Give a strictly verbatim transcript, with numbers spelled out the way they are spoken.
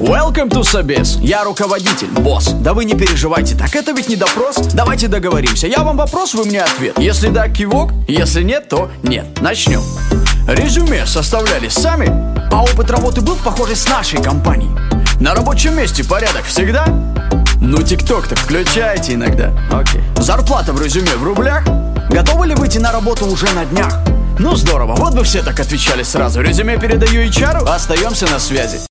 Welcome to Собес. Я руководитель, босс. Да вы не переживайте, так это ведь не допрос. Давайте договоримся. Я вам вопрос, вы мне ответ. Если да, кивок. Если нет, то нет. Начнем. Резюме составляли сами. А опыт работы был похожий с нашей компанией. На рабочем месте порядок всегда. Ну, тикток-то включайте иногда. Окей. Зарплата в резюме в рублях. Готовы ли выйти на работу уже на днях? Ну здорово, вот бы все так отвечали сразу. Резюме передаю эйч ар, остаемся на связи.